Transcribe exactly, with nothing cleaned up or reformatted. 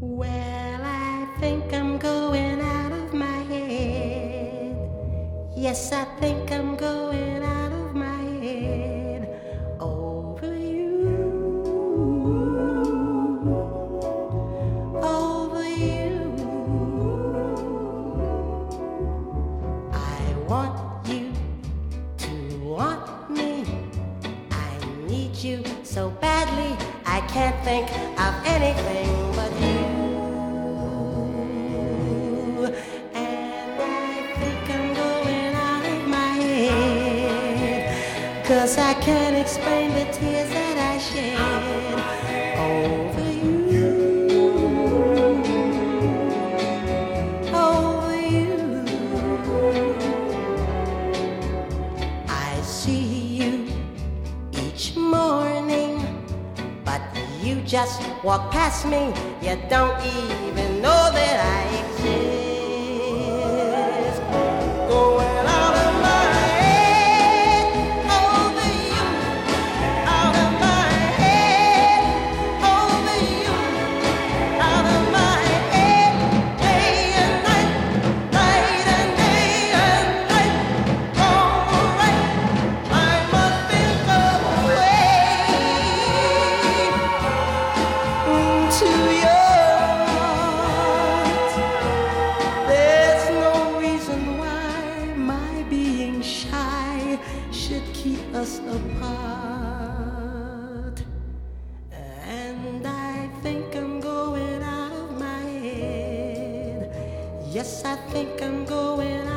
Well, I think I'm going out of my head. Yes, I think I'm going out of my head over you, over you. I want you to want me. I need you so badly, I can't think of anything but you. And I think I'm going out of my head, 'cause I can't explain the tears that I shed over you, over you. I see you each morning, but you just walk past me. You don't even know that I exist. Going out of my head over you, out of my head over you, out of my head day and night, night and day and night. Alright, I must think of a way to your heart. There's no reason why my being shy should keep us apart. And I think I'm going out of my head. Yes, I think I'm going out